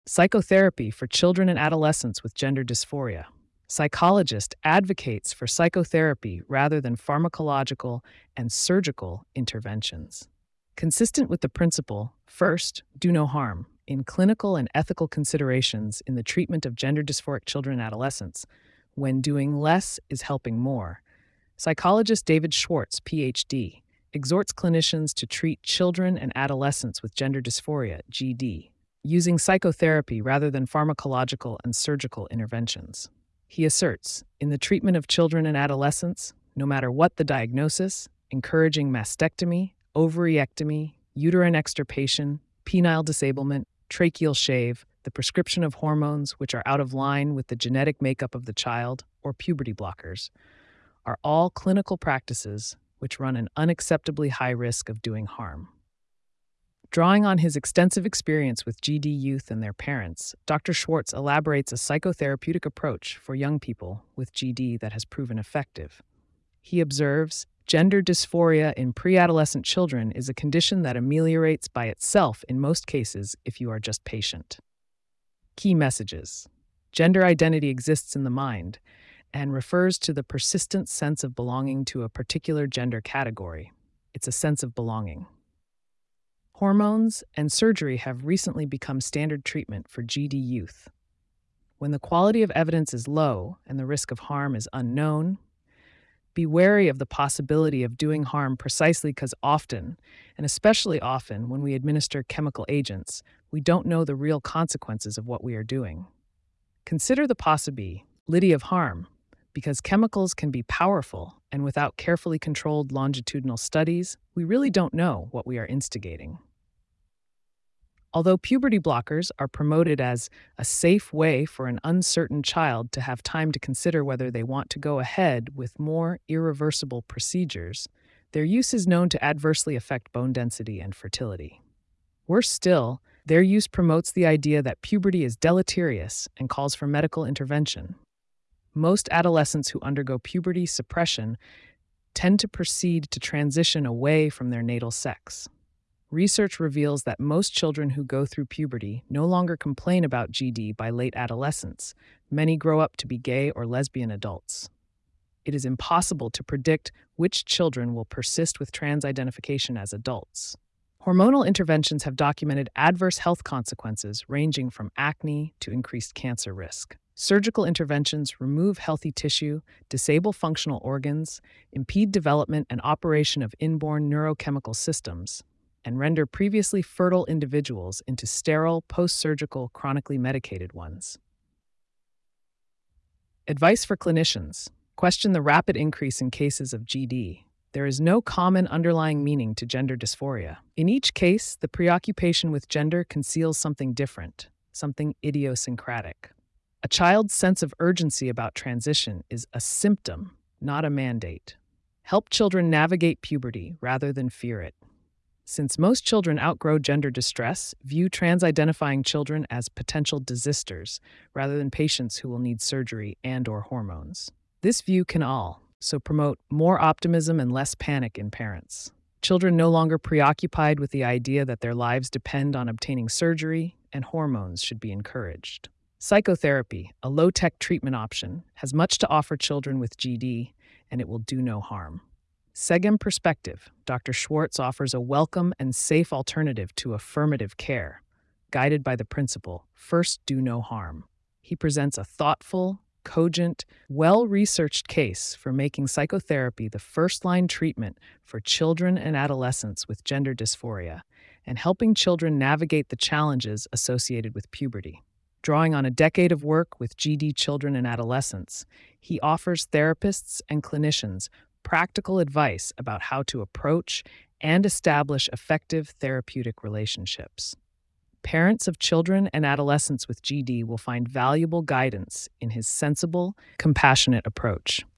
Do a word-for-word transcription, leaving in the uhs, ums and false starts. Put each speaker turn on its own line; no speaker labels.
Psychotherapy for children and adolescents with gender dysphoria. Psychologist advocates for psychotherapy rather than pharmacological and surgical interventions. Consistent with the principle, first, do no harm, in clinical and ethical considerations in the treatment of gender dysphoric children and adolescents, when doing less is helping more, psychologist David Schwartz, P H D, exhorts clinicians to treat children and adolescents with gender dysphoria, G D, using psychotherapy rather than pharmacological and surgical interventions. He asserts, in the treatment of children and adolescents, no matter what the diagnosis, encouraging mastectomy, ovariectomy, uterine extirpation, penile disablement, tracheal shave, the prescription of hormones which are out of line with the genetic makeup of the child, or puberty blockers, are all clinical practices which run an unacceptably high risk of doing harm. Drawing on his extensive experience with G D youth and their parents, Doctor Schwartz elaborates a psychotherapeutic approach for young people with G D that has proven effective. He observes, gender dysphoria in pre-adolescent children is a condition that ameliorates by itself in most cases if you are just patient. Key messages. Gender identity exists in the mind and refers to the persistent sense of belonging to a particular gender category. It's a sense of belonging. Hormones and surgery have recently become standard treatment for G D youth. When the quality of evidence is low and the risk of harm is unknown, be wary of the possibility of doing harm precisely because often, and especially often when we administer chemical agents, we don't know the real consequences of what we are doing. Consider the possibility of harm, because chemicals can be powerful, and without carefully controlled longitudinal studies, we really don't know what we are instigating. Although puberty blockers are promoted as a safe way for an uncertain child to have time to consider whether they want to go ahead with more irreversible procedures, their use is known to adversely affect bone density and fertility. Worse still, their use promotes the idea that puberty is deleterious and calls for medical intervention. Most adolescents who undergo puberty suppression tend to proceed to transition away from their natal sex. Research reveals that most children who go through puberty no longer complain about G D by late adolescence. Many grow up to be gay or lesbian adults. It is impossible to predict which children will persist with trans identification as adults. Hormonal interventions have documented adverse health consequences ranging from acne to increased cancer risk. Surgical interventions remove healthy tissue, disable functional organs, impede development and operation of inborn neurochemical systems, and render previously fertile individuals into sterile, post-surgical, chronically medicated ones. Advice for clinicians. Question the rapid increase in cases of G D. There is no common underlying meaning to gender dysphoria. In each case, the preoccupation with gender conceals something different, something idiosyncratic. A child's sense of urgency about transition is a symptom, not a mandate. Help children navigate puberty rather than fear it. Since most children outgrow gender distress, view trans-identifying children as potential desisters rather than patients who will need surgery and/or hormones. This view can all, so promote more optimism and less panic in parents. Children no longer preoccupied with the idea that their lives depend on obtaining surgery and hormones should be encouraged. Psychotherapy, a low-tech treatment option, has much to offer children with G D, and it will do no harm. Segem perspective, Doctor Schwartz offers a welcome and safe alternative to affirmative care, guided by the principle, first do no harm. He presents a thoughtful, cogent, well-researched case for making psychotherapy the first-line treatment for children and adolescents with gender dysphoria, and helping children navigate the challenges associated with puberty. Drawing on a decade of work with G D children and adolescents, he offers therapists and clinicians practical advice about how to approach and establish effective therapeutic relationships. Parents of children and adolescents with G D will find valuable guidance in his sensible, compassionate approach.